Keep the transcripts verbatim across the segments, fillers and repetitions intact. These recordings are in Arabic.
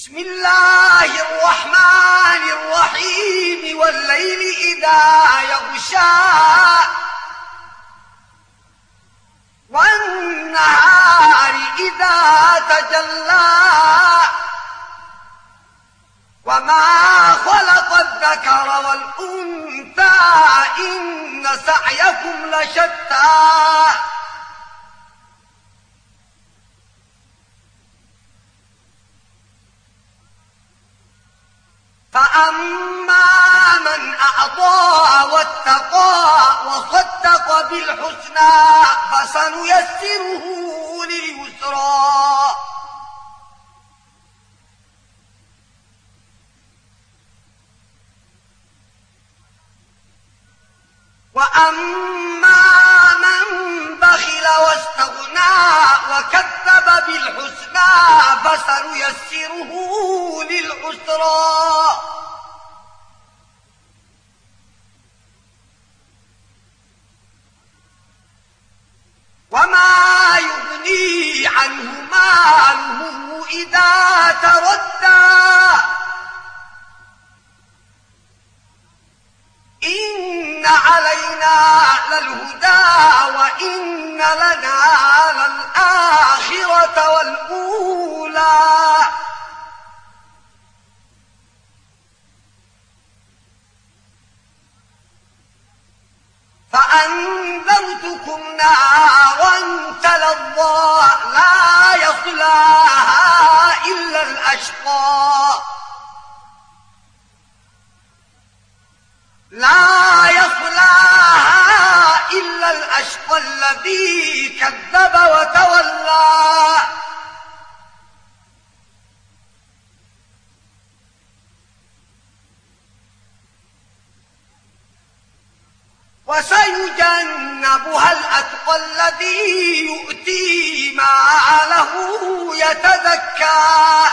بسم الله الرحمن الرحيم والليل إذا يغشى والنهار إذا تجلى وما خلق الذكر والأنثى إن سعيكم لشتى فأما من أعطى واتقى وصدق بالحسنى فسنيسره لليسرى وأما من بخل واستغنى وكذب بالحسنى فسنيسره للعسرى وما يغني عنه ماله إذا تردى إن علينا للهدى وإن لنا للآخرة والأولى فأنذرتكم نارا تلظى لا يصلاها إلا الأشقى لا يصلاها إلا الأشقى الذي كذب وتولى وسيجنبها الأتقى الذي يؤتي ماله يتزكى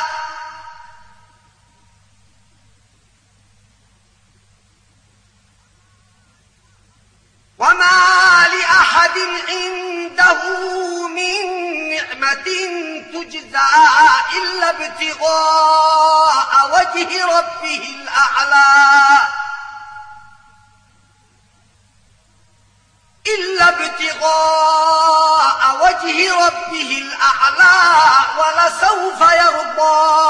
وما لأحد عنده من نعمة تجزى إلا ابتغاء وجه ربه الأعلى إلا ابتغاء وجه ربه الأعلى ولسوف يرضى